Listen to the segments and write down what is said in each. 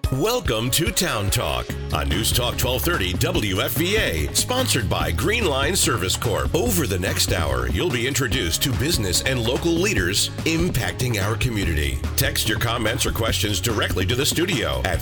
Welcome to Town Talk on News Talk 1230 WFVA, sponsored by Green Line Service Corp. Over the next hour, you'll be introduced to business and local leaders impacting our community. Text your comments or questions directly to the studio at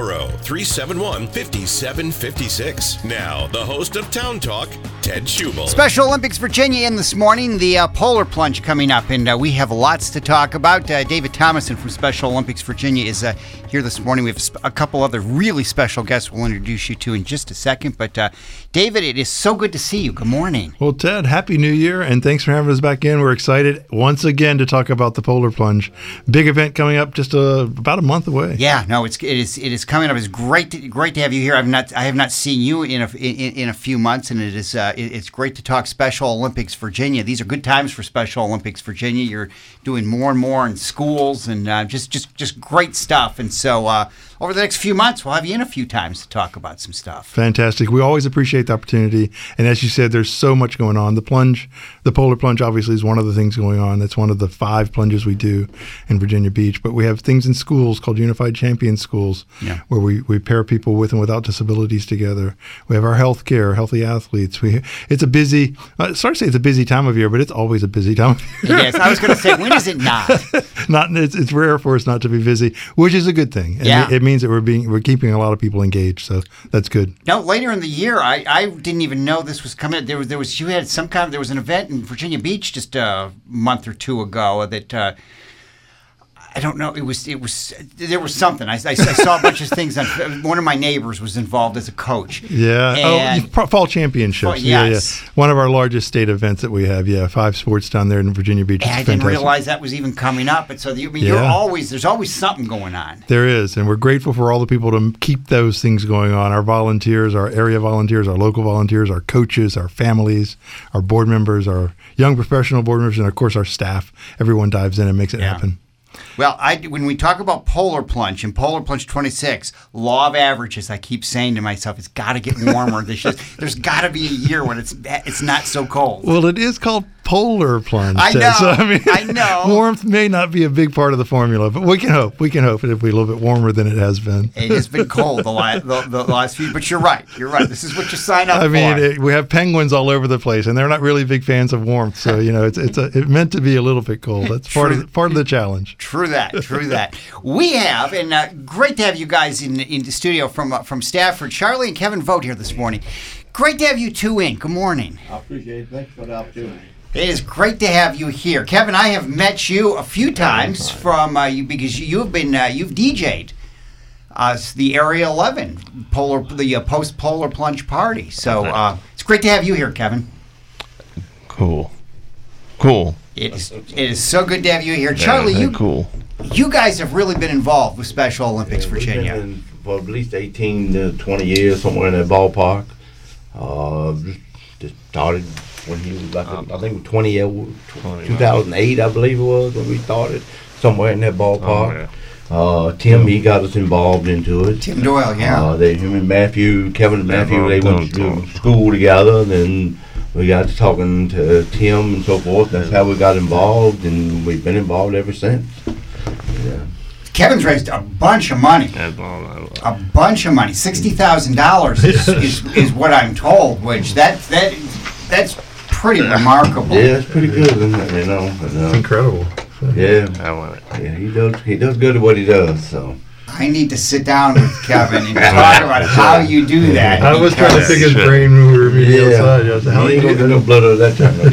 540-371-5756. Now, the host of Town Talk, Ted Schubel. Special Olympics Virginia in this morning, the polar plunge coming up, and we have lots to talk about. David Thomason from Special Olympics Virginia is here this morning. We have a couple other really special guests we'll introduce you to in just a second. But David, it is so good to see you. Good morning. Well, Ted, Happy New Year, and thanks for having us back in. We're excited once again to talk about the polar plunge. Big event coming up just about a month away. Yeah, no, it is coming up. It's great to have you here. I have not seen you in a few months, and it's great to talk Special Olympics Virginia. These are good times for Special Olympics Virginia. You're doing more and more in schools, and just great stuff. And so over the next few months, we'll have you in a few times to talk about some stuff. Fantastic. We always appreciate the opportunity. And as you said, there's so much going on. The polar plunge obviously is one of the things going on. That's one of the 5 plunges we do in Virginia Beach. But we have things in schools called Unified Champion Schools, where we pair people with and without disabilities together. We have our health care, healthy athletes. It's a busy, sorry to say it's a busy time of year, but it's always a busy time of year. Yes, I was going to say, when is it not? It's rare for us not to be busy, which is a good thing. And it means that we're keeping a lot of people engaged, so that's good. No, later in the year, I didn't even know this was coming. There was an event in Virginia Beach just a month or two ago that I don't know. There was something. I saw a bunch of things. One of my neighbors was involved as a coach. Yeah. Fall championships. Yes. Yeah. One of our largest state events that we have. Yeah. 5 sports down there in Virginia Beach. I didn't realize that was even coming up. And so there's always something going on. There is, and we're grateful for all the people to keep those things going on. Our volunteers, our area volunteers, our local volunteers, our coaches, our families, our board members, our young professional board members, and of course our staff. Everyone dives in and makes it happen. Well, when we talk about polar plunge and polar plunge 26, law of averages, I keep saying to myself, it's got to get warmer. There's got to be a year when it's not so cold. Well, it is called polar plunge. I know. So, I know. Warmth may not be a big part of the formula, but we can hope. We can hope it'll be a little bit warmer than it has been. It has been cold the last few, but you're right. This is what you sign up for. We have penguins all over the place, and they're not really big fans of warmth. So it's meant to be a little bit cold. That's part of the challenge. True that. We have, and great to have you guys in the studio from Stafford. Charlie and Kevin Vogt here this morning. Great to have you two in. Good morning. I appreciate it. Thanks for the opportunity. It is great to have you here, Kevin. I have met you a few times from you because you've DJ'd the Area 11 post polar plunge party. So it's great to have you here, Kevin. Cool. It is so good to have you here, Charlie. You guys have really been involved with Special Olympics Virginia. We've been for at least 18 to 20 years, somewhere in that ballpark. Just started when he was I think 2008, I believe it was, when we started, somewhere in that ballpark. Tim, he got us involved into it. Tim Doyle, him and Matthew, Kevin and Matthew, they went to school together, and then we got to talking to Tim and so forth. That's how we got involved, and we've been involved ever since. Yeah. Kevin's raised a bunch of money. $60,000 is what I'm told, which that's pretty remarkable. Yeah, it's pretty good, isn't it? It's incredible. Yeah, I want it. Yeah, he does good at what he does. So I need to sit down with Kevin and talk about how you do that. I was trying to pick his brain when we were meeting outside. How you gonna get no blood out of that time?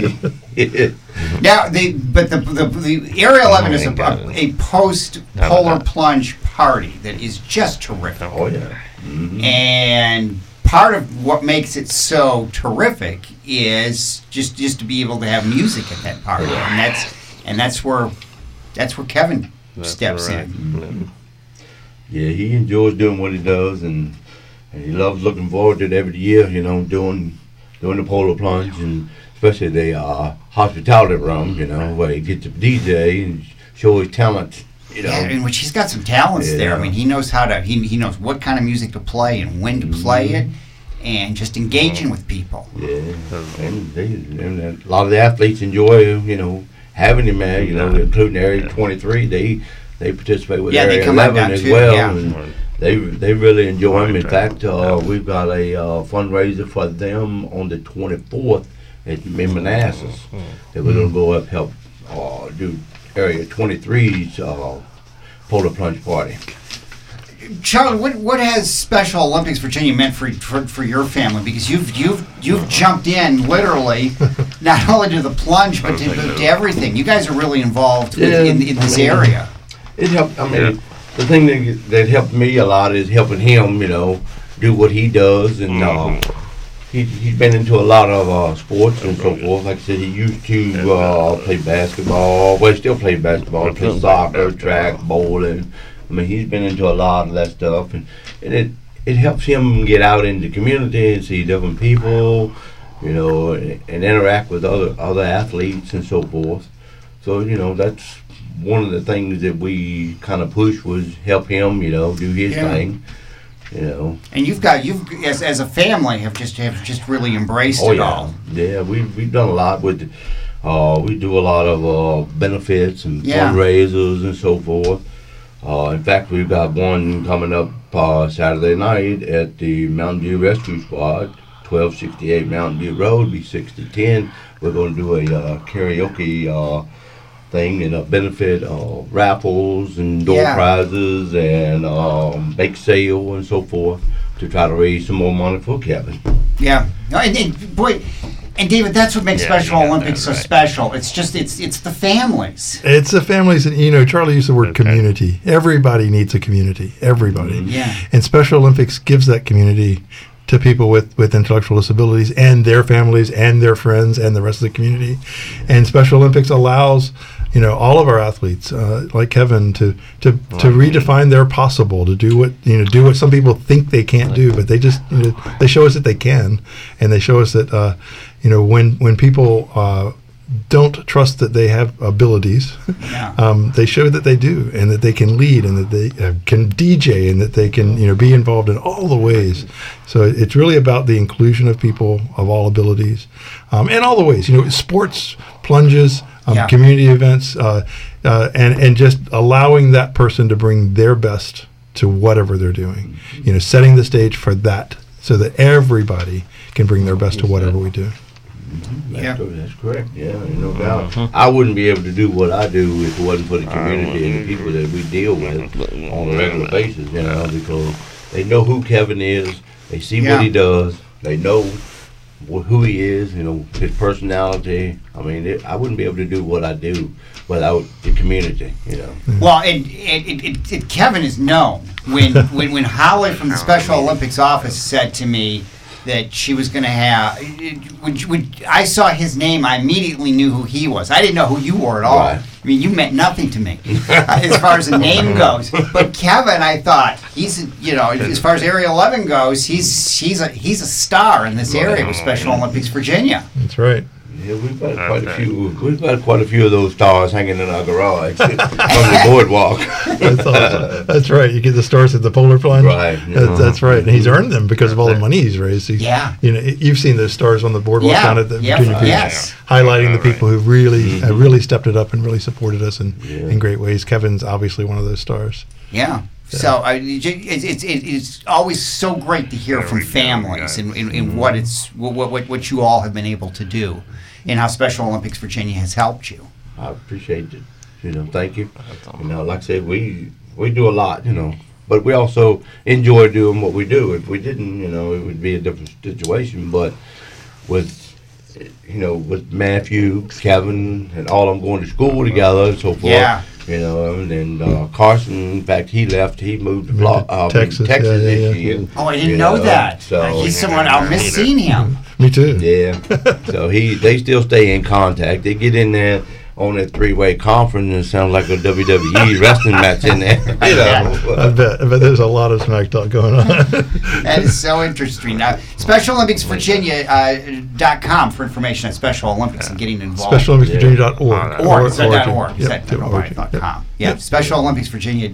Now, the Area 11 is a post-polar plunge party that is just terrific. Oh, yeah. Mm-hmm. And part of what makes it so terrific is just to be able to have music at that party. And that's where Kevin steps in. Yeah, he enjoys doing what he does, and he loves looking forward to it every year, doing the polar plunge, and especially the hospitality room, where he gets to DJ and show his talent, Yeah, in which he's got some talents there. I mean, he knows how to, he knows what kind of music to play and when to play it, and just engaging with people. Yeah, and a lot of the athletes enjoy, having him there, including Area 23. They participate with Area 11 as well. Yeah. They really enjoy them. In fact, we've got a fundraiser for them on the 24th in Manassas. That we're going to go up help do Area 23's polar plunge party. Charlie, what has Special Olympics Virginia meant for your family? Because you've jumped in literally, not only to the plunge but to everything. You guys are really involved in this area. It helped. I mean, the thing that helped me a lot is helping him, do what he does, and he's been into a lot of sports and so forth. Like I said, he used to play basketball. Well, he still plays basketball, plays soccer, track, bowling. I mean, he's been into a lot of that stuff, and it helps him get out in the community and see different people, and interact with other athletes and so forth. So, that's one of the things that we kind of pushed was help him, do his thing, And you've as a family have just really embraced it all. Yeah, we've done a lot with. We do a lot of benefits and fundraisers and so forth. In fact, we've got one coming up Saturday night at the Mountain View Rescue Squad, 1268 Mountain View Road, B6010. We're going to do a karaoke thing and a benefit raffles and door prizes and bake sale and so forth to try to raise some more money for Kevin. Yeah. And David, that's what makes Special Olympics so special. It's just it's the families. It's the families, and Charlie used the word community. Everybody needs a community. Everybody. Yeah. And Special Olympics gives that community to people with intellectual disabilities and their families and their friends and the rest of the community. And Special Olympics allows all of our athletes, like Kevin, to redefine their possible, to do what some people think they can't do, but they just they show us that they can, and they show us that when people don't trust that they have abilities, they show that they do, and that they can lead, and that they can DJ, and that they can be involved in all the ways. So it's really about the inclusion of people of all abilities, and all the ways. Sports, plunges, community events, and just allowing that person to bring their best to whatever they're doing. Setting the stage for that, so that everybody can bring their best to whatever we do. That's correct. Yeah, no doubt. I wouldn't be able to do what I do if it wasn't for the community and the people that we deal with on a regular basis. Because they know who Kevin is, they see what he does, they know who he is. His personality. I mean, I wouldn't be able to do what I do without the community. Well, and Kevin is known when Holly from the Special Olympics office said to me that she was going to have. When I saw his name, I immediately knew who he was. I didn't know who you were at all. Right. I mean, you meant nothing to me as far as the name goes. But Kevin, I thought he's, as far as Area 11 goes, he's a star in this area with Special Olympics Virginia. That's right. Yeah, we've got quite a few. We've got quite a few of those stars hanging in our garage from the boardwalk. That's awesome. That's right. You get the stars at the polar plunge. Right. That's right. And he's earned them because of all the money he's raised. You've seen those stars on the boardwalk down at the Virginia Beach, highlighting the people who really stepped it up and really supported us in great ways. Kevin's obviously one of those stars. Yeah. So it's always so great to hear from families and what you all have been able to do, and how Special Olympics Virginia has helped you. I appreciate it. Thank you. Like I said, we do a lot. But we also enjoy doing what we do. If we didn't, it would be a different situation. But with Matthew, Kevin, and all of them going to school together and so forth. Yeah. And then Carson, in fact, he left. He moved to Texas this year. Oh, I didn't know that. So he's someone I'll miss seeing him. Me too. Yeah. So they still stay in contact. They get in there on that three-way conference, and it sounds like a WWE wrestling match in there. I bet there's a lot of smack talk going on. That is so interesting. Now, SpecialOlympicsVirginia.com for information on Special Olympics and getting involved. SpecialOlympicsVirginia.org. .org. Is that .com? Yeah. Special Olympics Virginia,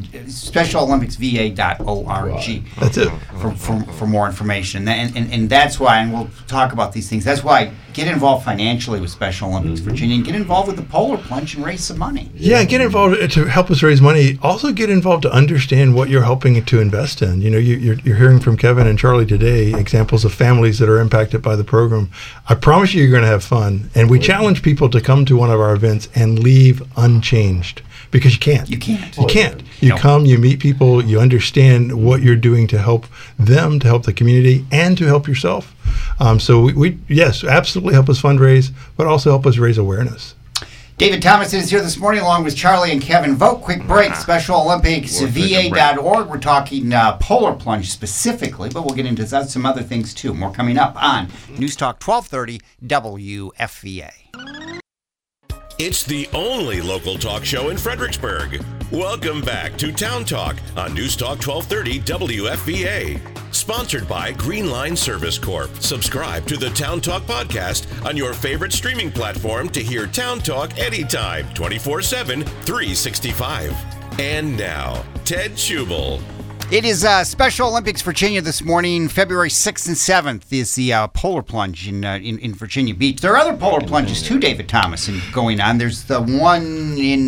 SpecialOlympicsVA.org. That's it. For more information, and that's why, and we'll talk about these things. That's why get involved financially with Special Olympics Virginia, and get involved with the Polar Plunge and raise some money. Yeah, get involved to help us raise money. Also get involved to understand what you're helping to invest in. You know, you're hearing from Kevin and Charlie today examples of families that are impacted by the program. I promise you're going to have fun. And we challenge people to come to one of our events and leave unchanged. Because you can't. You can't. You can't. You come, you meet people, you understand what you're doing to help them, to help the community, and to help yourself. So we yes, absolutely help us fundraise, but also help us raise awareness. David Thomas is here this morning along with Charlie and Kevin Vogt. Quick break, Special Olympics VA.org. We're talking Polar Plunge specifically, but we'll get into some other things too. More coming up on News Talk 1230 WFVA. It's the only local talk show in Fredericksburg. Welcome back to Town Talk on News Talk 1230 WFVA. Sponsored by Greenline Service Corp. Subscribe to the Town Talk podcast on your favorite streaming platform to hear Town Talk anytime, 24/7, 365. And now, Ted Schubel. It is Special Olympics Virginia this morning. February 6th and 7th is the Polar Plunge in Virginia Beach. There are other Polar Plunges too, David Thomas, going on. There's the one in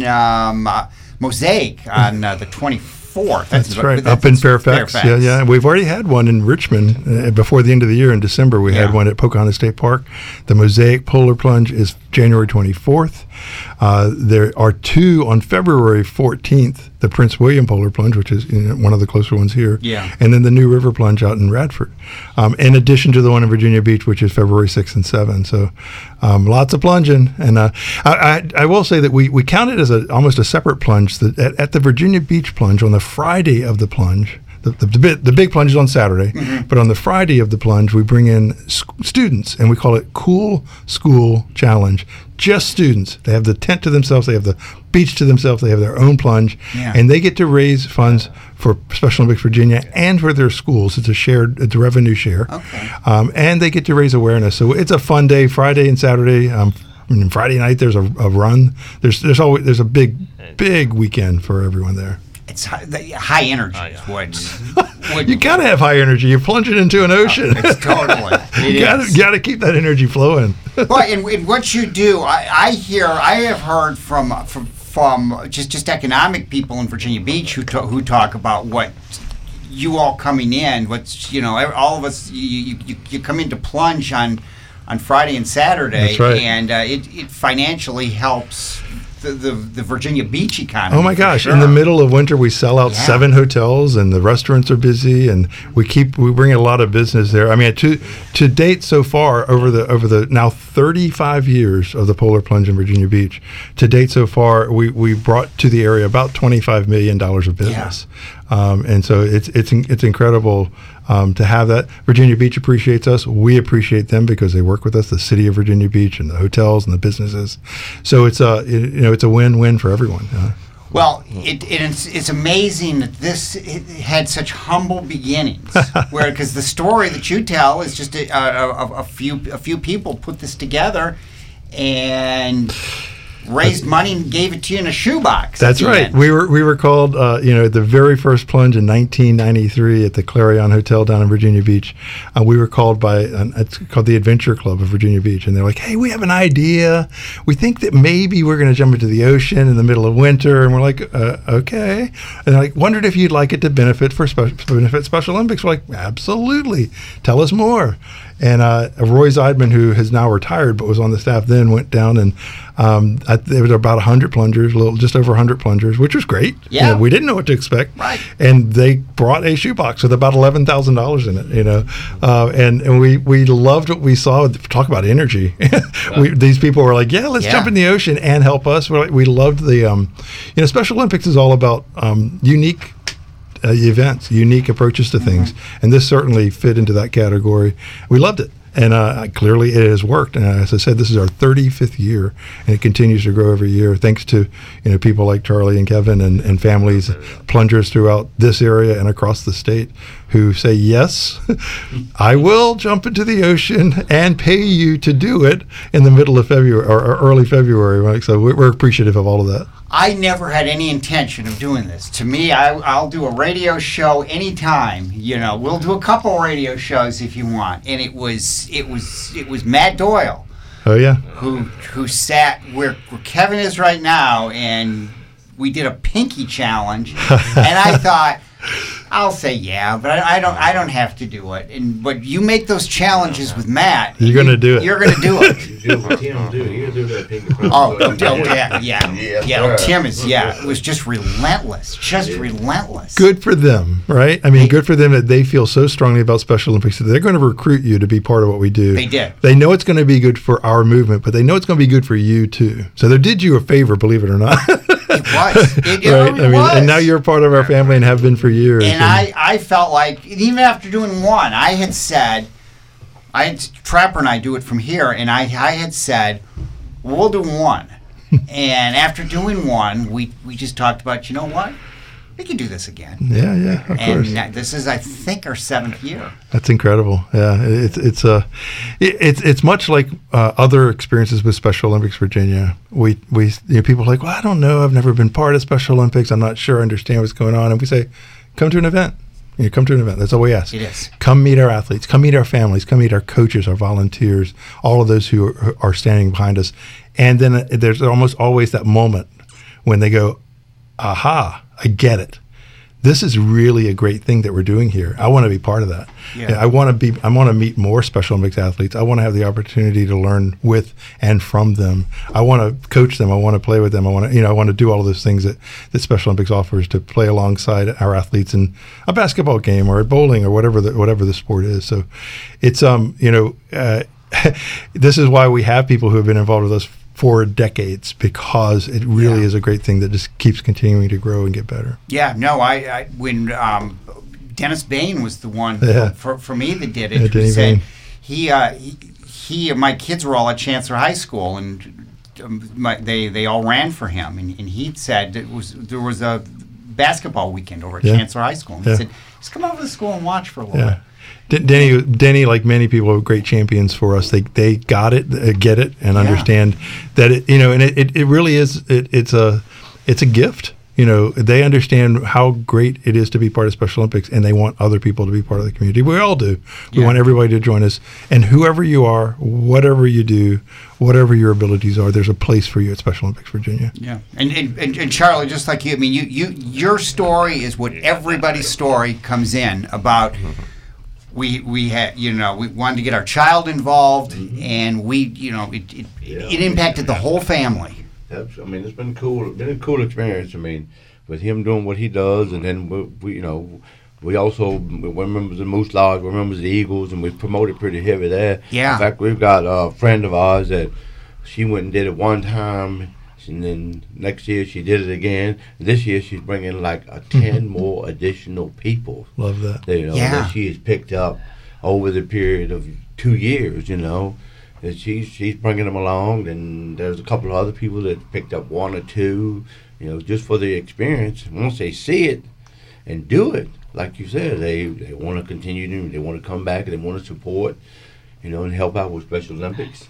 Mosaic on the 24th. That's right, up in Fairfax. Yeah. We've already had one in Richmond before the end of the year in December. We had one at Pocahontas State Park. The Mosaic Polar Plunge is January 24th. There are two on February 14th, the Prince William Polar Plunge, which is one of the closer ones here, and then the New River Plunge out in Radford, in addition to the one in Virginia Beach, which is February 6th and 7th. So lots of plunging. And I will say that we count it as almost a separate plunge. That at the Virginia Beach Plunge, on the Friday of the plunge, the big plunge is on Saturday, but on the Friday of the plunge, we bring in students, and we call it Cool School Challenge. Just students. They have the tent to themselves. They have the beach to themselves. They have their own plunge, and they get to raise funds for Special Olympics Virginia and for their schools. It's a revenue share, and they get to raise awareness. So it's a fun day, Friday and Saturday. And Friday night there's a run. There's a big weekend for everyone there. It's high energy. You gotta have high energy. You're plunging into an ocean. It's totally. You gotta keep that energy flowing. Well, and what you do, I have heard from just economic people in Virginia Beach who talk about what you all coming in. What's all of us. You come in to plunge on Friday and Saturday, that's right. And it financially helps the Virginia Beach economy. Oh my gosh! Sure. In the middle of winter, we sell out 7 hotels, and the restaurants are busy, and we bring a lot of business there. I mean, to date so far over the now 35 years of the Polar Plunge in Virginia Beach, to date so far, we brought to the area about $25 million of business, and so it's incredible. To have that. Virginia Beach appreciates us. We appreciate them because they work with us, the city of Virginia Beach and the hotels and the businesses. So it's a win-win for everyone. Well, it's amazing that it had such humble beginnings, because the story that you tell is just a few people put this together and raised money and gave it to you in a shoebox. That's right. End. We were called, at the very first plunge in 1993 at the Clarion Hotel down in Virginia Beach. We were called by it's called the Adventure Club of Virginia Beach, and they're like, "Hey, we have an idea. We think that maybe we're going to jump into the ocean in the middle of winter." And we're like, "Okay." And they're like, "Wondered if you'd like it to benefit Special Olympics." We're like, "Absolutely. Tell us more." And Roy Zeidman, who has now retired but was on the staff then, went down and there was about 100 plungers, just over 100 plungers, which was great. Yeah. We didn't know what to expect. Right. And they brought a shoebox with about $11,000 in it, and we loved what we saw. Talk about energy. These people were like, let's jump in the ocean and help us. We loved the, Special Olympics is all about unique events, unique approaches to things, and this certainly fit into that category. We loved it, and clearly it has worked. And as I said, this is our 35th year, and it continues to grow every year, thanks to people like Charlie and Kevin and families, plungers throughout this area and across the state who say, yes, I will jump into the ocean and pay you to do it in the middle of February or early February. Right? So we're appreciative of all of that. I never had any intention of doing this. To me, I'll do a radio show anytime. We'll do a couple radio shows if you want. And it was Matt Doyle Oh yeah. Who sat where Kevin is right now, and we did a pinky challenge, and I thought, I'll say yeah, but I don't have to do it. But you make those challenges with Matt. You're going to do it. You're going to do it. You do what Tim do. You do that pinky promise. Tim is It was just relentless, relentless. Good for them, right? I mean, good for them that they feel so strongly about Special Olympics that they're going to recruit you to be part of what we do. They did. They know it's going to be good for our movement, but they know it's going to be good for you too. So they did you a favor, believe it or not. It was. It right? was. And now you're part of our family and have been for years. And I felt like, even after doing one, I had said, Trapper and I do it from here, and I had said, we'll do one. And after doing one, we just talked about, you know what? We can do this again. Yeah, of course. And this is, I think, our 7th year. That's incredible. Yeah, it's much like other experiences with Special Olympics Virginia. We people are like, well, I don't know, I've never been part of Special Olympics, I'm not sure I understand what's going on, and we say, come to an event. Come to an event. That's all we ask. It is. Come meet our athletes. Come meet our families. Come meet our coaches, our volunteers, all of those who are standing behind us. And then there's almost always that moment when they go, aha, I get it. This is really a great thing that we're doing here. I want to be part of that. Yeah. I want to meet more Special Olympics athletes. I want to have the opportunity to learn with and from them. I want to coach them. I want to play with them. I want to do all of those things that Special Olympics offers, to play alongside our athletes in a basketball game or at bowling or whatever the sport is. So it's this is why we have people who have been involved with us for decades, because it really is a great thing that just keeps continuing to grow and get better. Yeah, no, I when Dennis Bain was the one for me that did it. Yeah, Denny said Bain. he my kids were all at Chancellor High School, and they all ran for him, and he said there was a basketball weekend over at Chancellor High School, and he said, just come over to the school and watch for a little bit. Denny, like many people, are great champions for us. They got it, get it, and understand that it. And it really is. It's a gift. They understand how great it is to be part of Special Olympics, and they want other people to be part of the community. We all do. We want everybody to join us. And whoever you are, whatever you do, whatever your abilities are, there's a place for you at Special Olympics Virginia. Yeah, and Charlie, just like you, I mean, your story is what everybody's story comes in about. We had, we wanted to get our child involved, and it impacted the whole family. I mean, it's been cool. It's been a cool experience. I mean, with him doing what he does, and then we also we're members of Moose Lodge, we're members of the Eagles, and we promoted pretty heavy there. Yeah. In fact, we've got a friend of ours that she went and did it one time, and then next year she did it again. This year she's bringing like 10 more additional people. Love that. That she has picked up over the period of 2 years. That she's bringing them along, and there's a couple of other people that picked up 1 or 2. Just for the experience. Once they see it and do it, like you said, they want to continue. They want to come back, and they want to support. And help out with Special Olympics.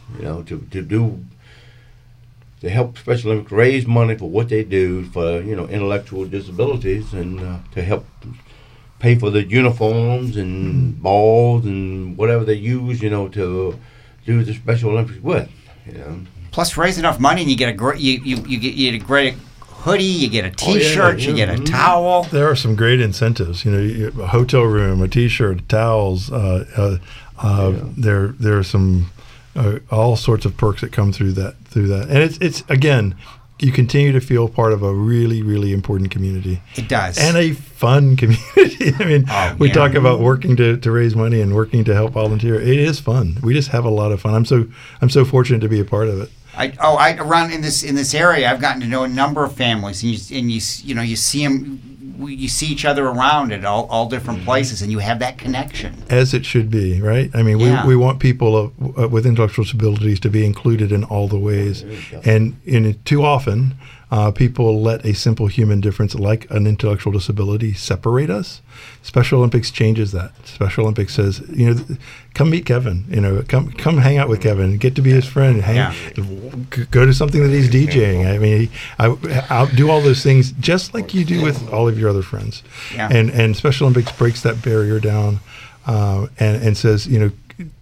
To help Special Olympics raise money for what they do for intellectual disabilities, and to help pay for the uniforms and balls and whatever they use to do the Special Olympics with. Plus, raise enough money, and you get a great you get a great hoodie, you get a T-shirt, you get a towel. There are some great incentives. A hotel room, a T-shirt, towels. There are some. All sorts of perks that come through that, and it's again, you continue to feel part of a really, really important community. It does, and a fun community. I mean, we talk about working to raise money and working to help volunteer. It is fun. We just have a lot of fun. I'm so fortunate to be a part of it. Around in this area, I've gotten to know a number of families, and you see them. You see each other around at all different places, and you have that connection. As it should be, right? I mean, we want people with intellectual disabilities to be included in all the ways. And too often, people let a simple human difference like an intellectual disability separate us. Special Olympics changes that. Special Olympics says, come meet Kevin. Come hang out with Kevin. Get to be his friend. Go to something that he's DJing. I mean, I'll do all those things just like you do with all of your other friends. Yeah. And Special Olympics breaks that barrier down and says,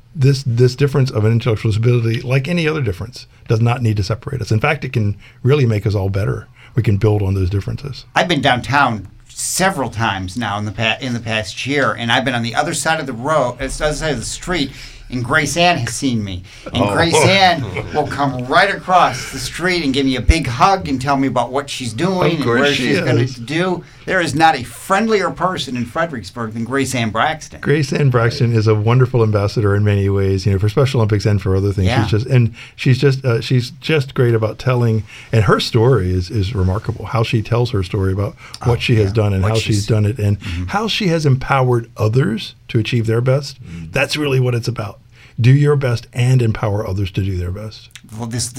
this difference of an intellectual disability, like any other difference, does not need to separate us. In fact, it can really make us all better. We can build on those differences. I've been downtown several times now in the past year, and I've been on the other side of the road, the other side of the street, and Grace Ann has seen me. And Grace Ann will come right across the street and give me a big hug and tell me about what she's doing and where she's going to do. There is not a friendlier person in Fredericksburg than Grace Ann Braxton. Grace Ann Braxton is a wonderful ambassador in many ways, for Special Olympics and for other things. Yeah. She's just great about telling, and her story is remarkable. How she tells her story about what she has done and how she's done it, and how she has empowered others to achieve their best. That's really what it's about. Do your best and empower others to do their best. Well, this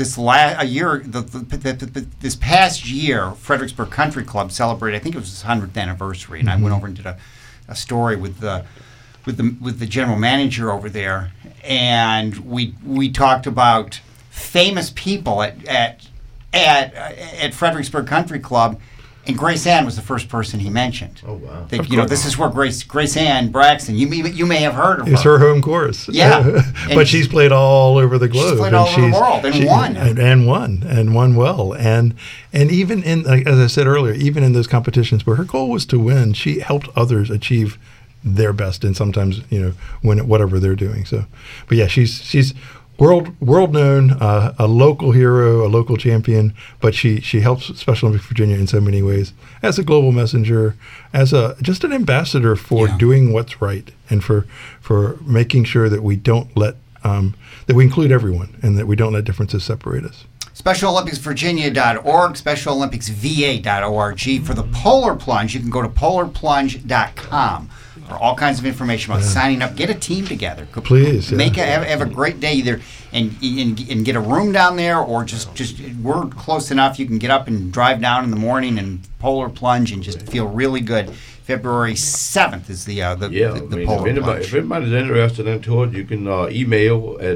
past year, Fredericksburg Country Club celebrated. I think it was its 100th anniversary, and I went over and did a story with the general manager over there, and we talked about famous people at Fredericksburg Country Club. And Grace Ann was the first person he mentioned. Oh, wow. That, this is where Grace Ann Braxton, you may have heard of her. It's her home course. Yeah. But she's played all over the globe. She's played all over the world and won. And won well. And even in, as I said earlier, even in those competitions where her goal was to win, she helped others achieve their best and sometimes, win at whatever they're doing. So, but yeah, she's world known, a local hero, a local champion, but she helps Special Olympics Virginia in so many ways as a global messenger, as just an ambassador for doing what's right and for making sure that we don't let that we include everyone and that we don't let differences separate us. SpecialOlympicsVirginia.org, SpecialOlympicsVA.org. For the Polar Plunge, you can go to polarplunge.com. For all kinds of information about signing up, get a team together. Please, have a great day either, and get a room down there, or just we're close enough. You can get up and drive down in the morning and Polar Plunge and just feel really good. February 7th is the Polar Plunge. If anybody's interested in it, you can email at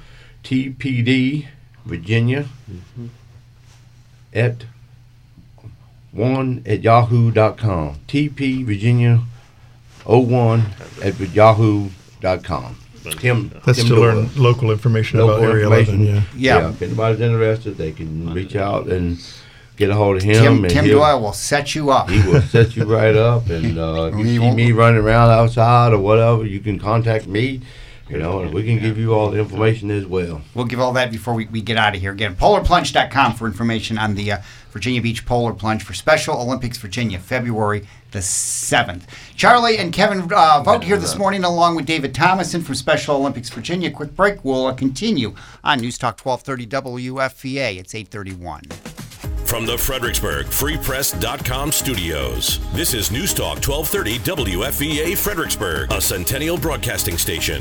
tpdvirginia at yahoo.com. tpvirginia 01 at yahoo.com. That's to learn local information about Area 11. Yeah. If anybody's interested, they can reach out and get a hold of him. Tim Doyle will set you up. He will set you right up. And if you see me running around outside or whatever, you can contact me. And we can give you all the information as well. We'll give all that before we get out of here. Again, polarplunge.com for information on the Virginia Beach Polar Plunge for Special Olympics Virginia, February the 7th. Charlie and Kevin Vogt here this morning, along with David Thomason from Special Olympics Virginia. Quick break. We'll continue on News Talk 1230 WFVA. It's 8:31. From the Fredericksburg FreePress.com studios, this is News Talk 1230 WFVA Fredericksburg, a Centennial Broadcasting station.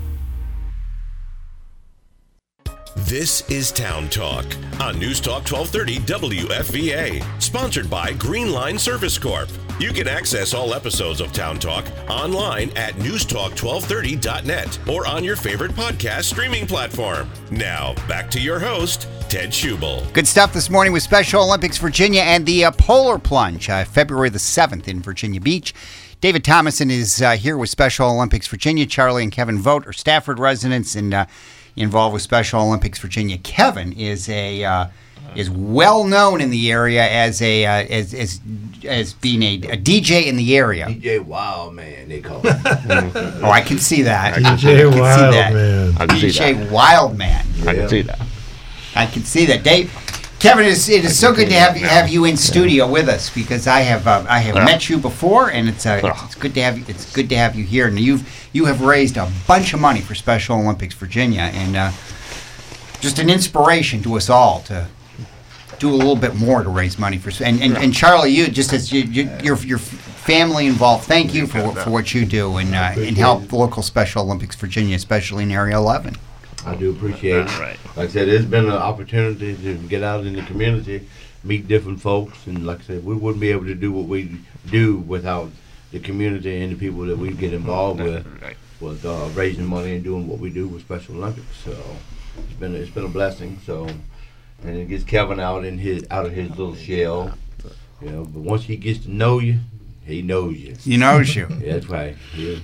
This is Town Talk on News Talk 1230 WFVA, sponsored by Green Line Service Corp. You can access all episodes of Town Talk online at newstalk1230.net or on your favorite podcast streaming platform. Now, back to your host, Ted Schubel. Good stuff this morning with Special Olympics Virginia and the Polar Plunge, February the 7th in Virginia Beach. David Thomason is here with Special Olympics Virginia. Charlie and Kevin Vogt are Stafford residents and involved with Special Olympics Virginia. Kevin is well known in the area as being a DJ in the area. DJ Wildman, they call him. Oh, I can see that. DJ Wildman. DJ Wildman. I can see that. I can see that. Dave, Kevin, it is so good to have you in studio with us, because I have met you before, and it's good to have you. It's good to have you here, and you have raised a bunch of money for Special Olympics Virginia, and just an inspiration to us all to do a little bit more to raise money for. And Charlie, you just as your family involved. Thank you for what you do and help local Special Olympics Virginia, especially in Area 11. I do appreciate it. Right. Like I said, it's been an opportunity to get out in the community, meet different folks, and like I said, we wouldn't be able to do what we do without the community and the people that we get involved with raising money and doing what we do with Special Olympics. So it's been a blessing. So, and it gets Kevin out of his little shell, But once he gets to know you, he knows you. He knows you. Yeah, that's right.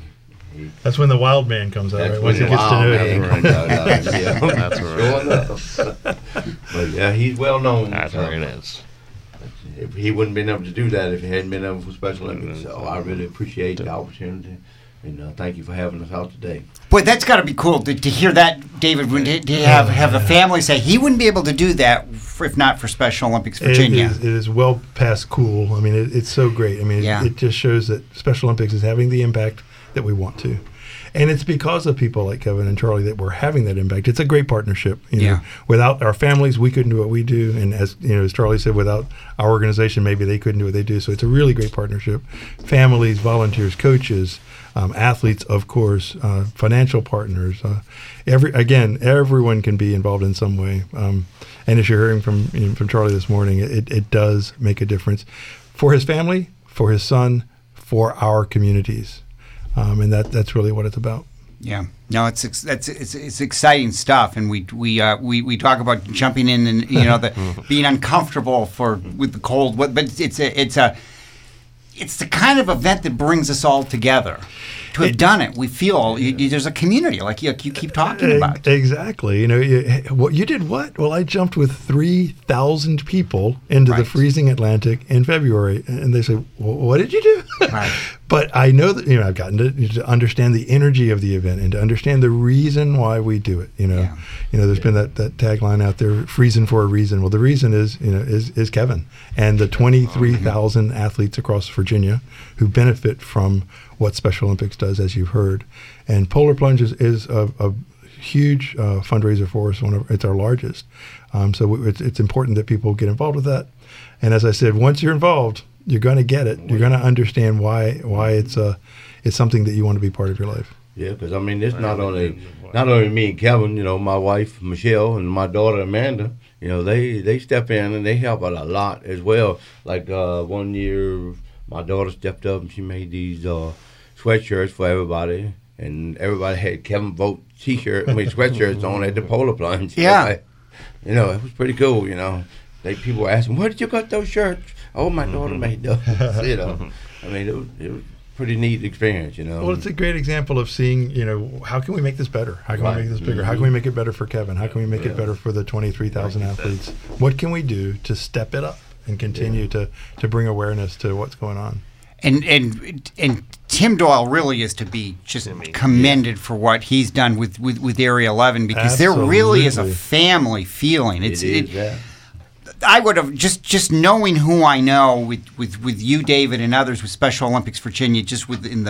That's when the wild man comes out, That's right? when Once he the gets to wild know man you. comes out. Yeah. That's Sure enough. But yeah, he's well known. That's where it is. If he wouldn't been able to do that if he hadn't been able for Special Olympics. So I really appreciate the opportunity. And thank you for having us out today. Boy, that's got to be cool to hear that, David. To have a family say he wouldn't be able to do that if not for Special Olympics Virginia. It is well past cool. I mean, it's so great. I mean, Yeah. it just shows that Special Olympics is having the impact that we want to. And it's because of people like Kevin and Charlie that we're having that impact. It's a great partnership. You know, without our families, we couldn't do what we do. And as Charlie said, without our organization, maybe they couldn't do what they do. So it's a really great partnership. Families, volunteers, coaches, athletes, of course, financial partners. Everyone can be involved in some way. And as you're hearing from Charlie this morning, it does make a difference for his family, for his son, for our communities. And that's really what it's about. Yeah, no, it's exciting stuff, and we talk about jumping in and the being uncomfortable with the cold, but it's the kind of event that brings us all together. To have done it, we feel there's a community like you keep talking about. Exactly. You did what? Well, I jumped with 3,000 people into the freezing Atlantic in February, and they say, well, "What did you do?" Right. But I know that I've gotten to understand the energy of the event and to understand the reason why we do it. There's been that tagline out there, "Freezing for a reason." Well, the reason is Kevin and the 23,000 athletes across Virginia who benefit from what Special Olympics does, as you've heard. And Polar Plunge is a huge fundraiser for us. It's our largest. So it's important that people get involved with that. And as I said, once you're involved, you're going to get it. You're going to understand why it's something that you want to be part of your life. Yeah, because it's not only me and Kevin. My wife Michelle and my daughter Amanda. They step in and they help out a lot as well. Like 1 year, my daughter stepped up and she made these sweatshirts for everybody, and everybody had Kevin Vogt sweatshirts on at the Polar Plunge. Yeah. It was pretty cool. People were asking, "Where did you get those shirts?" "Oh, my daughter made those." It was a pretty neat experience. Well, it's a great example of seeing, how can we make this better? How can we make this bigger? How can we make it better for Kevin? How can we make it better for the 23,000 athletes? What can we do to step it up and continue to bring awareness to what's going on? And Tim Doyle really is to be just commended for what he's done with Area 11, because there really is a family feeling. I would have just knowing who I know with you, David, and others with Special Olympics Virginia, just in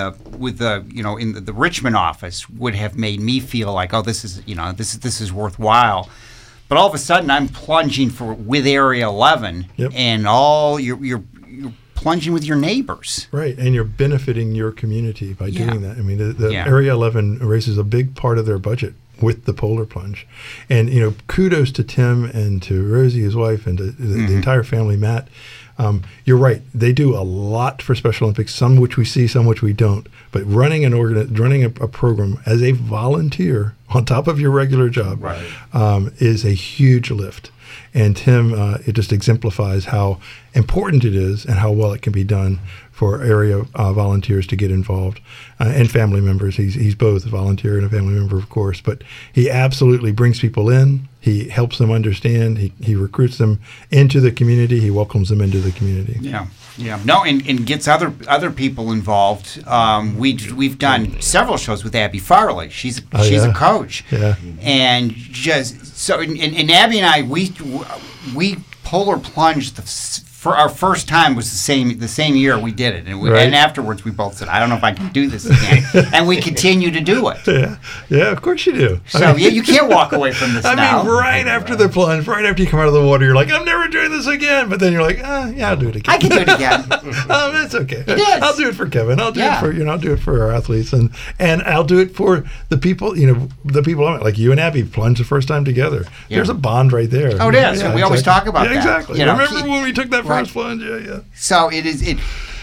the Richmond office, would have made me feel like, oh, this is worthwhile. But all of a sudden, I'm plunging with Area 11, and all you're plunging with your neighbors. Right, and you're benefiting your community by doing that. The Area 11 raises a big part of their budget with the Polar Plunge. And, kudos to Tim and to Rosie, his wife, and to the entire family, Matt. You're right. They do a lot for Special Olympics, some which we see, some which we don't. But running a program as a volunteer on top of your regular job is a huge lift. And Tim, it just exemplifies how important it is and how well it can be done for area volunteers to get involved, and family members. He's both a volunteer and a family member, of course, but he absolutely brings people in. He helps them understand. He recruits them into the community. He welcomes them into the community. Yeah. No, and gets other people involved. We've done several shows with Abby Farley. She's a coach. Yeah. And just so, and Abby and I, we polar plunged for our first time was the same year we did it, and afterwards we both said, "I don't know if I can do this again," and we continue to do it. Yeah, of course you do. So you can't walk away from this now. Right after the plunge, right after you come out of the water, you're like, "I'm never doing this again," but then you're like, "Yeah, I'll do it again. I can do it again." It's okay. It is. I'll do it for Kevin. I'll do it for I'll do it for our athletes, and I'll do it for the people. The people like you and Abby plunged the first time together. Yeah. There's a bond right there. Oh, it is. We always talk about that. Exactly. Remember when we took that first plunge? Yeah. So it is.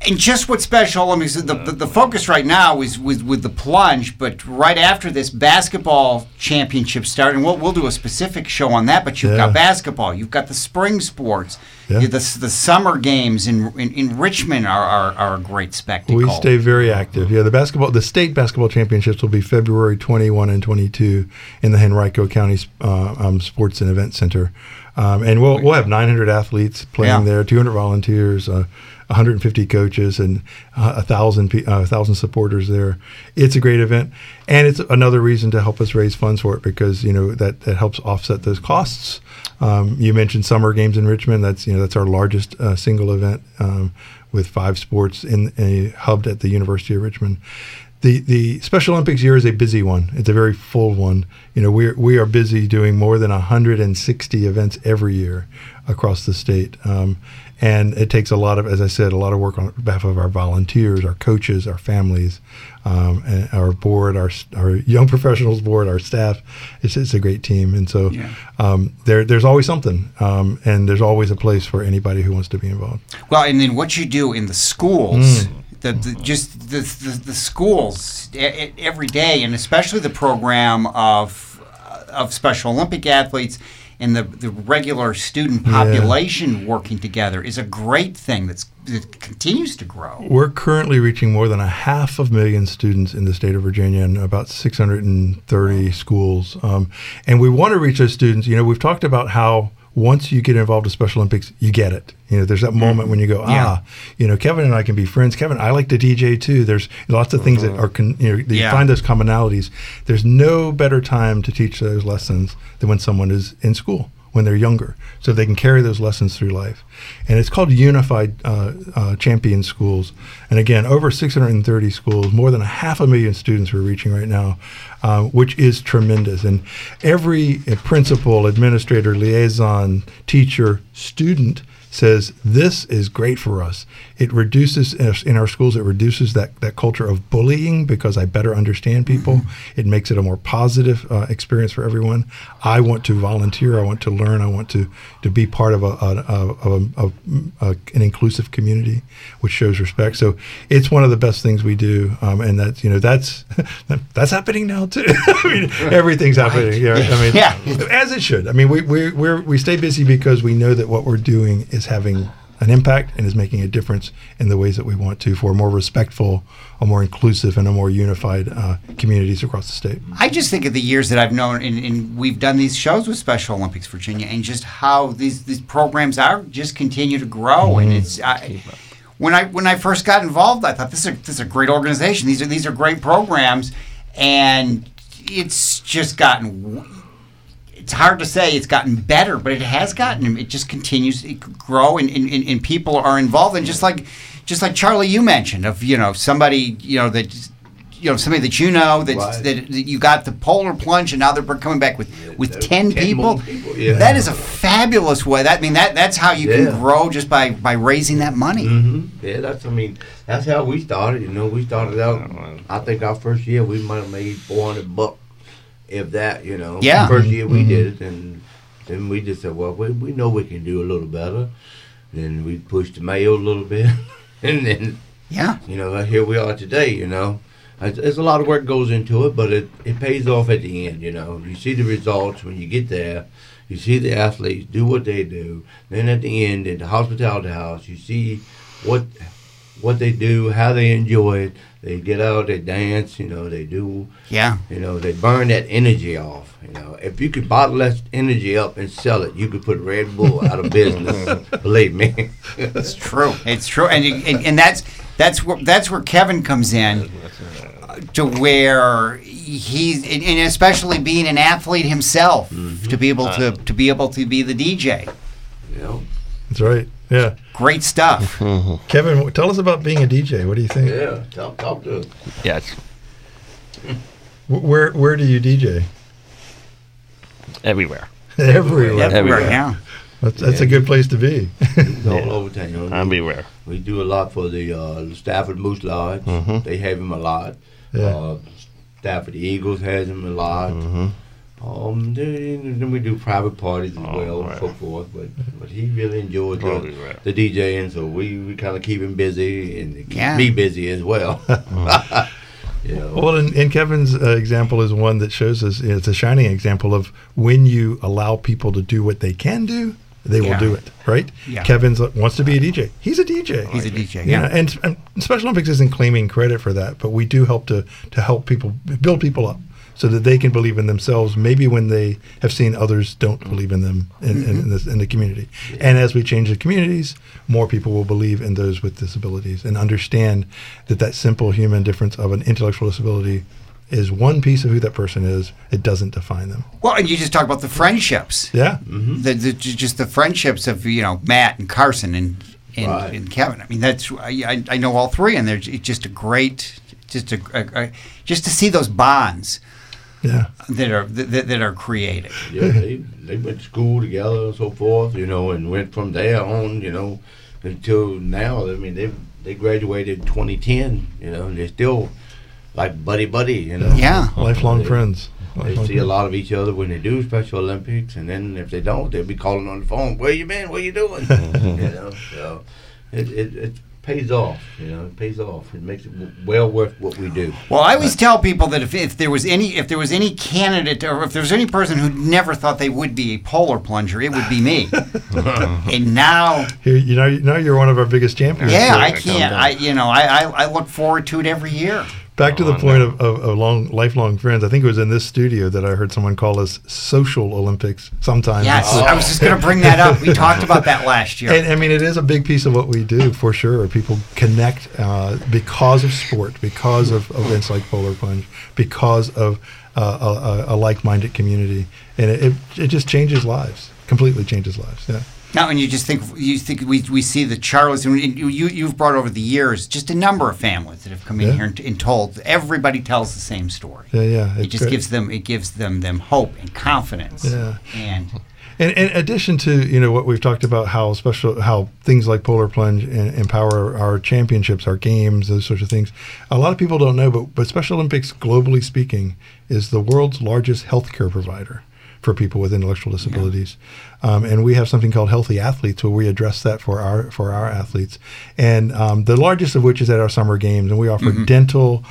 And just what Special Olympics, the focus right now is with the plunge, but right after this, basketball championships start, and we'll do a specific show on that, but you've got basketball, you've got the spring sports, the summer games in Richmond are a great spectacle. We stay very active. Yeah, the state basketball championships will be February 21 and 22 in the Henrico County Sports and Event Center. And we'll have 900 athletes playing there, 200 volunteers, 150 coaches, and 1,000 supporters there. It's a great event, and it's another reason to help us raise funds for it because that helps offset those costs. You mentioned Summer Games in Richmond. That's our largest single event with 5 sports hubbed at the University of Richmond. The Special Olympics year is a busy one. It's a very full one. We are busy doing more than 160 events every year across the state. And it takes a lot of work on behalf of our volunteers, our coaches, our families, and our board, our young professionals board, our staff. It's a great team. And so there's always something. And there's always a place for anybody who wants to be involved. Well, and then what you do in the schools, the schools every day, and especially the program of Special Olympic athletes and the regular student population working together is a great thing that continues to grow. We're currently reaching more than 500,000 students in the state of Virginia and about 630 schools. And we want to reach those students. We've talked about how once you get involved with Special Olympics, you get it. There's that moment when you go, Kevin and I can be friends. Kevin, I like to DJ too. There's lots of things that are, you find those commonalities. There's no better time to teach those lessons than when someone is in school, when they're younger, so they can carry those lessons through life. And it's called Unified Champion Schools. And again, over 630 schools, more than 500,000 students we're reaching right now, which is tremendous. And every principal, administrator, liaison, teacher, student says this is great for us. It reduces, in our schools, it reduces that culture of bullying because I better understand people. Mm-hmm. It makes it a more positive experience for everyone. I want to volunteer. I want to learn. I want to be part of an inclusive community, which shows respect. So it's one of the best things we do, and that's happening now too. I mean, everything's happening. As it should. I mean, we stay busy because we know that what we're doing is having an impact and is making a difference in the ways that we want to for more respectful, a more inclusive, and a more unified communities across the state. I just think of the years that I've known, and we've done these shows with Special Olympics Virginia, and just how these programs are just continue to grow. Mm-hmm. And it's when I first got involved, I thought this is a great organization. These are great programs, and it's just gotten. It's hard to say it's gotten better, but it has gotten. It just continues to grow, and people are involved. And just like Charlie, you mentioned of somebody somebody that that you got the polar plunge, and now they're coming back with 10 people. Yeah. That is a fabulous way. That's how you can grow just by raising that money. Mm-hmm. Yeah, that's how we started. We started out. I think our first year we might have made $400. If that, first year we did it, and then we just said, well, we know we can do a little better. Then we pushed the Mayo a little bit, and then, here we are today, There's a lot of work goes into it, but it pays off at the end, You see the results when you get there. You see the athletes do what they do. Then at the end, at the hospitality house, you see what they do, how they enjoy it. They get out, they dance, they do. Yeah. They burn that energy off. If you could bottle that energy up and sell it, you could put Red Bull out of business. Believe me. It's true. It's true, and that's where Kevin comes in, to where he's, and especially being an athlete himself, to be able to be the DJ. Yeah. That's right. Yeah. Great stuff. Kevin, tell us about being a DJ. What do you think? Yeah, talk to us. Yes. Where do you DJ? Everywhere. Everywhere, yeah. That's a good place to be. All over town. Everywhere. We do a lot for the Stafford Moose Lodge. Mm-hmm. They have him a lot. Yeah. Stafford Eagles has him a lot. Mm-hmm. Then we do private parties as well, and so forth. But he really enjoys the DJing, so we kind of keep him busy and keep me busy as well. Well, and Kevin's example is one that shows us it's a shining example of when you allow people to do what they can do, they will do it, right? Yeah. Kevin wants to be a DJ. He's a DJ. He's a DJ, And Special Olympics isn't claiming credit for that, but we do help to help people, build people up so that they can believe in themselves, maybe when they have seen others don't believe in them in the community. Yeah. And as we change the communities, more people will believe in those with disabilities and understand that simple human difference of an intellectual disability is one piece of who that person is. It doesn't define them. Well, and you just talk about the friendships. Yeah. Just the friendships of, Matt and Carson and Kevin. I mean, that's I know all three, and they're just a great, just to see those bonds. Yeah, that are created. Yeah, they went to school together and so forth, and went from there on, until now. I mean, they graduated in 2010, and they're still like buddy, Yeah, lifelong friends. They see a lot of each other when they do Special Olympics, and then if they don't, they'll be calling on the phone. Where you been? What you doing? So it pays off. It pays off. It makes it well worth what we do. Well, I always tell people that if there was any candidate, or if there was any person who never thought they would be a polar plunger, it would be me. And now, now you're one of our biggest champions. Yeah, I can't. I look forward to it every year. Back to the point of lifelong friends, I think it was in this studio that I heard someone call us social Olympics sometimes. Yes, I was just going to bring that up. We talked about that last year. And I mean, it is a big piece of what we do, for sure. People connect because of sport, because of events like Polar Plunge, because of a like-minded community. And it just changes lives, completely changes lives, yeah. Now, and you think we see the Charlies, and you've brought over the years just a number of families that have come in here and told. Everybody tells the same story. Yeah. It just gives them hope and confidence. Yeah. And in addition to what we've talked about, how things like Polar Plunge empower our championships, our games, those sorts of things. A lot of people don't know, but Special Olympics, globally speaking, is the world's largest healthcare provider for people with intellectual disabilities. And we have something called Healthy Athletes, where we address that for our athletes. And the largest of which is at our summer games. And we offer dental,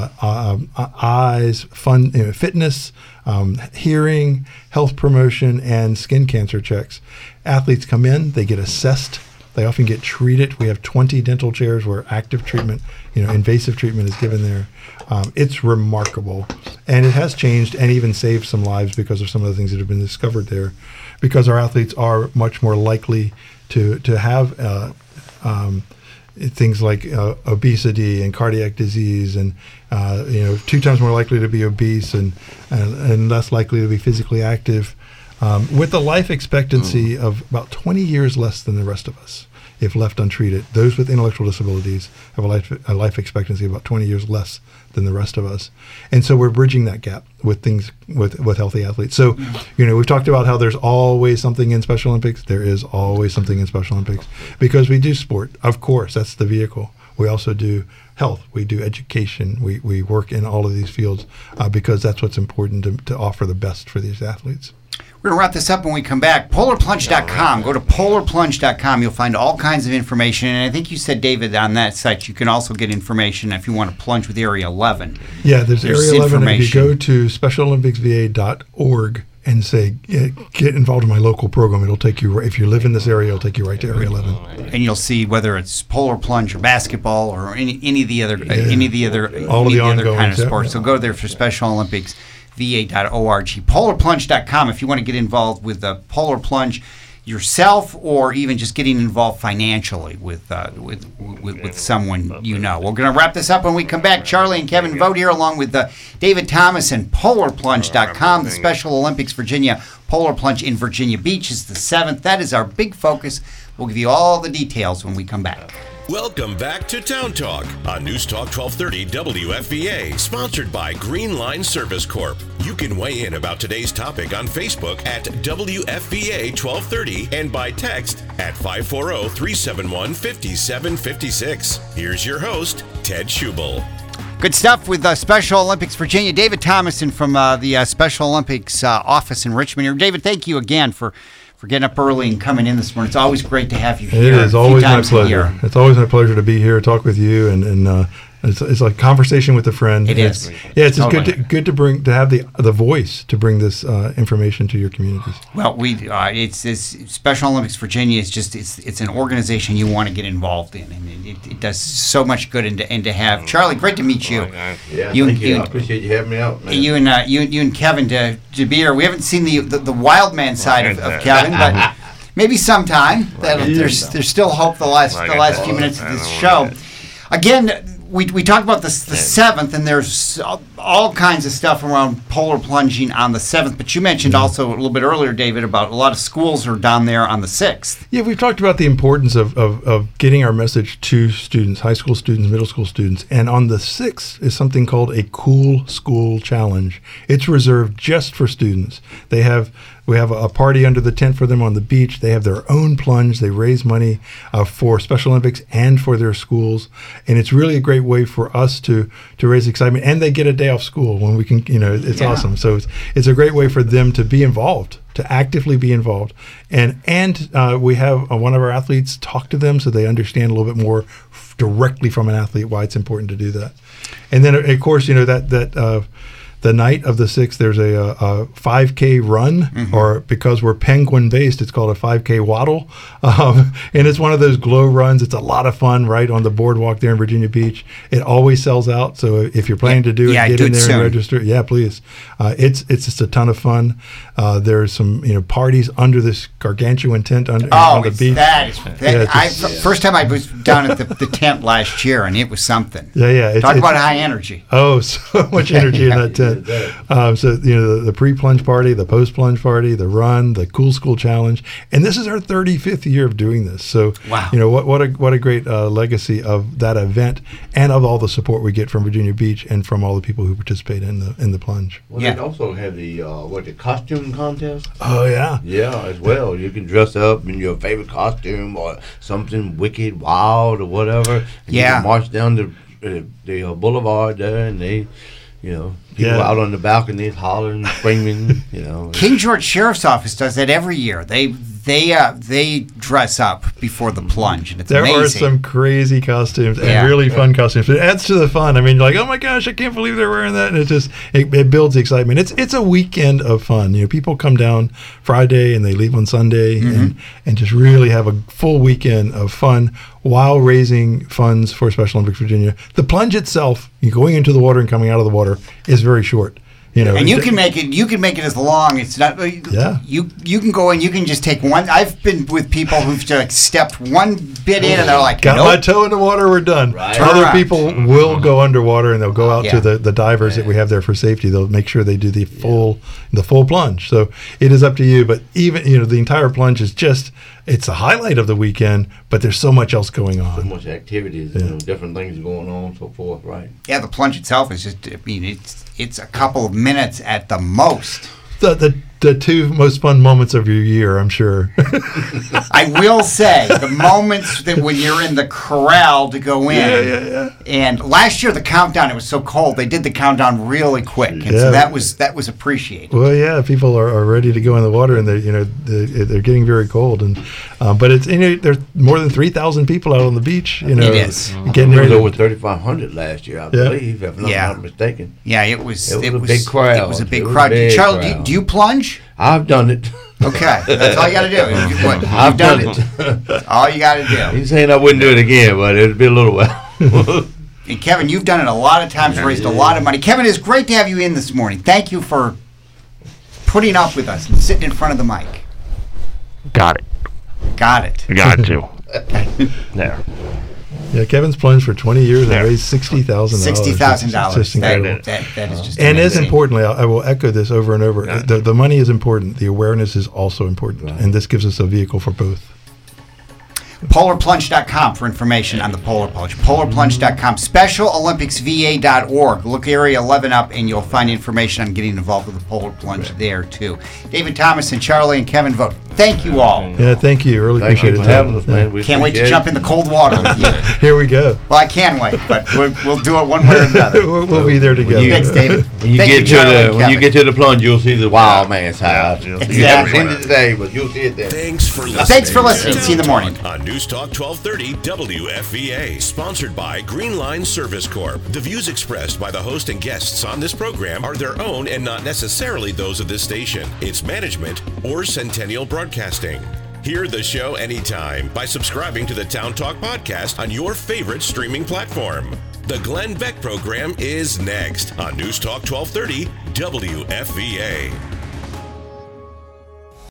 eyes, fun, fitness, hearing, health promotion, and skin cancer checks. Athletes come in, they get assessed. They often get treated. We have 20 dental chairs where active treatment, invasive treatment is given there. It's remarkable. And it has changed and even saved some lives because of some of the things that have been discovered there. Because our athletes are much more likely to have things like obesity and cardiac disease, and 2 times more likely to be obese and less likely to be physically active, with a life expectancy of about 20 years less than the rest of us. If left untreated, those with intellectual disabilities have a life expectancy of about 20 years less than the rest of us. And so we're bridging that gap with things with Healthy Athletes. So, we've talked about how there's always something in Special Olympics. There is always something in Special Olympics because we do sport. Of course, that's the vehicle. We also do health. We do education. We work in all of these fields because that's what's important to offer the best for these athletes. We're going to wrap this up when we come back. PolarPlunge.com. Go to PolarPlunge.com. You'll find all kinds of information. And I think you said, David, on that site, you can also get information if you want to plunge with Area 11. Yeah, there's Area 11. If you go to SpecialOlympicsVA.org and say, get involved in my local program, it'll take you, if you live in this area, it'll take you right to Area 11. And you'll see whether it's polar plunge or basketball or any of the other kind of sports. So go there for Special Olympics. VA.org, PolarPlunge.com if you want to get involved with the Polar Plunge yourself, or even just getting involved financially with someone you know. We're going to wrap this up when we come back. Charlie and Kevin Vogt here, along with David Thomas and PolarPlunge.com. The Special Olympics Virginia Polar Plunge in Virginia Beach is the 7th. That is our big focus. We'll give you all the details when we come back. Welcome back to Town Talk on News Talk 1230 WFVA, sponsored by Green Line Service Corp. You can weigh in about today's topic on Facebook at WFVA 1230 and by text at 540-371-5756. Here's your host, Ted Schubel. Good stuff with Special Olympics Virginia. David Thomason from the Special Olympics office in Richmond here. David, thank you again for getting up early and coming in this morning. It's always great to have you here. It is always my pleasure. It's always my pleasure to be here, talk with you, and it's like conversation with a friend. It is. Yeah, it's totally. good to have the voice to bring this information to your communities. Well, it's Special Olympics Virginia is just it's an organization you want to get involved in, and it does so much good. And to have Charlie, great to meet you. Yeah, thank you. I appreciate you having me out, man. You and Kevin to be here. We haven't seen the wild man side of Kevin, but maybe sometime. There's still hope. The last few minutes of this show. Again, we talked about the 7th, and there's all kinds of stuff around polar plunging on the 7th. But you mentioned also a little bit earlier, David, about a lot of schools are down there on the 6th. Yeah, we've talked about the importance of getting our message to students, high school students, middle school students. And on the 6th is something called a Cool School Challenge. It's reserved just for students. We have a party under the tent for them on the beach. They have their own plunge. They raise money for Special Olympics and for their schools. And it's really a great way for us to raise excitement. And they get a day off school when we can, it's awesome. So it's a great way for them to be involved, to actively be involved. And we have one of our athletes talk to them so they understand a little bit more directly from an athlete why it's important to do that. And then, of course, the night of the 6th, there's a 5K run, or because we're Penguin based, it's called a 5K waddle. And it's one of those glow runs. It's a lot of fun right on the boardwalk there in Virginia Beach. It always sells out. So if you're planning to do it, get in there and register. Yeah, please. It's just a ton of fun. There's some parties under this gargantuan tent on the beach. First time I was down at the tent last year, and it was something. Yeah. Talk about high energy. Oh, so much energy in that tent. So the pre-plunge party, the post-plunge party, the run, the Cool School Challenge, and this is our 35th year of doing this. So wow. What a great legacy of that event, and of all the support we get from Virginia Beach and from all the people who participate in the plunge. Well, they also have the costume contest. Oh yeah, as well. You can dress up in your favorite costume or something wicked, wild, or whatever. And you can march down the boulevard there, and people out on the balconies hollering, screaming. King George Sheriff's Office does that every year. They dress up before the plunge, and it's amazing. There are some crazy costumes and really fun costumes. It adds to the fun. I mean, you're like, oh my gosh, I can't believe they're wearing that, and it builds the excitement. It's a weekend of fun. People come down Friday and they leave on Sunday, and just really have a full weekend of fun while raising funds for Special Olympics Virginia. The plunge itself, going into the water and coming out of the water, is very short. And you can make it as long. It's not. Yeah. You can go and you can just take one. I've been with people who've just stepped one bit in and they're like, got my toe in the water, we're done. Right. Other people will go underwater and they'll go out to the divers that we have there for safety. They'll make sure they do the full plunge. So it is up to you. But even the entire plunge is just. It's the highlight of the weekend, but there's so much else going on. So much activities, different things going on, so forth, right? Yeah, the plunge itself is just, it's a couple of minutes at the most. The two most fun moments of your year, I'm sure. I will say, the moments that when you're in the corral to go in. Yeah. And last year, the countdown, it was so cold, they did the countdown really quick. And so that was appreciated. Well, yeah, people are ready to go in the water, and they're getting very cold. And but it's there's more than 3,000 people out on the beach. It is. Getting ready. Over 3,500 last year, I believe, if I'm not mistaken. Yeah, it was a big crowd. It was a big crowd. Charlie, do you plunge? I've done it. Okay, that's all you got to do. I've done it. That's all you got to do. He's saying I wouldn't do it again, but it'd be a little while. And Kevin, you've done it a lot of times, raised a lot of money. Kevin, it's great to have you in this morning. Thank you for putting up with us and sitting in front of the mic. Got it. Got to. There. Yeah, Kevin's plunged for 20 years and raised $60,000. $60,000. That is just and as importantly, I will echo this over and over. The money is important. The awareness is also important. And this gives us a vehicle for both. PolarPlunge.com for information on the Polar Plunge. PolarPlunge.com. SpecialOlympicsVA.org. Look Area 11 up and you'll find information on getting involved with the Polar Plunge there too. David Thomas and Charlie and Kevin Vogt, thank you all. Yeah, thank you. Really Thank appreciate you it. for having Tom. us, man. We Can't wait to appreciate jump it. in the cold water with you. Here we go. Well, I can wait, but we'll do it one way or another. We'll be there together. Thanks, David. When you Thank get Charlie to and when you Kevin. get to the plunge, you'll see the wild man's house. you'll see You haven't Exactly. seen it today, but you'll see it there. Thanks for listening. Thanks for listening. to See you in the morning. On News Talk 1230 WFVA, sponsored by Green Line Service Corp. The views expressed by the host and guests on this program are their own and not necessarily those of this station, its management, or Centennial Broadcasting. Hear the show anytime by subscribing to the Town Talk podcast on your favorite streaming platform. The Glenn Beck program is next on News Talk 1230 WFVA.